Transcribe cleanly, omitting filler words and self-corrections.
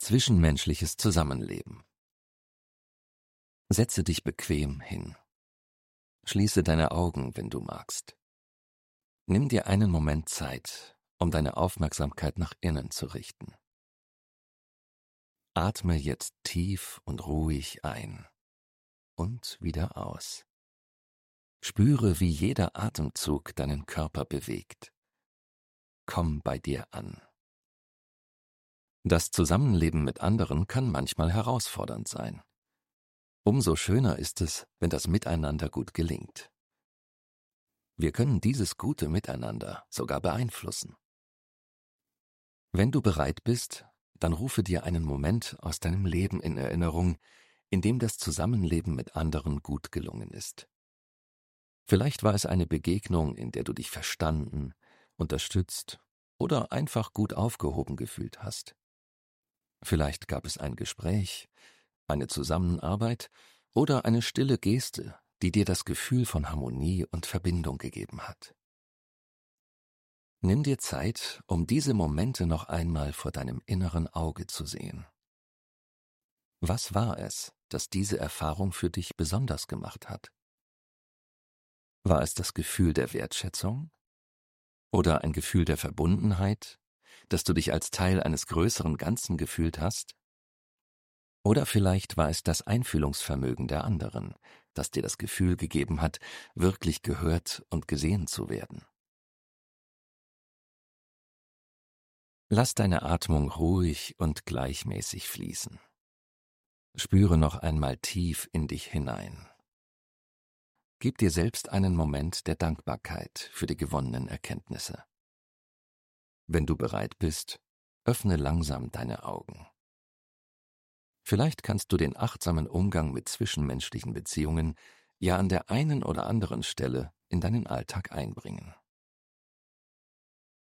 Zwischenmenschliches Zusammenleben. Setze dich bequem hin. Schließe deine Augen, wenn du magst. Nimm dir einen Moment Zeit, um deine Aufmerksamkeit nach innen zu richten. Atme jetzt tief und ruhig ein und wieder aus. Spüre, wie jeder Atemzug deinen Körper bewegt. Komm bei dir an. Das Zusammenleben mit anderen kann manchmal herausfordernd sein. Umso schöner ist es, wenn das Miteinander gut gelingt. Wir können dieses gute Miteinander sogar beeinflussen. Wenn du bereit bist, dann rufe dir einen Moment aus deinem Leben in Erinnerung, in dem das Zusammenleben mit anderen gut gelungen ist. Vielleicht war es eine Begegnung, in der du dich verstanden, unterstützt oder einfach gut aufgehoben gefühlt hast. Vielleicht gab es ein Gespräch, eine Zusammenarbeit oder eine stille Geste, die dir das Gefühl von Harmonie und Verbindung gegeben hat. Nimm dir Zeit, um diese Momente noch einmal vor deinem inneren Auge zu sehen. Was war es, das diese Erfahrung für dich besonders gemacht hat? War es das Gefühl der Wertschätzung? Oder ein Gefühl der Verbundenheit, dass du dich als Teil eines größeren Ganzen gefühlt hast? Oder vielleicht war es das Einfühlungsvermögen der anderen, das dir das Gefühl gegeben hat, wirklich gehört und gesehen zu werden. Lass deine Atmung ruhig und gleichmäßig fließen. Spüre noch einmal tief in dich hinein. Gib dir selbst einen Moment der Dankbarkeit für die gewonnenen Erkenntnisse. Wenn du bereit bist, öffne langsam deine Augen. Vielleicht kannst du den achtsamen Umgang mit zwischenmenschlichen Beziehungen ja an der einen oder anderen Stelle in deinen Alltag einbringen.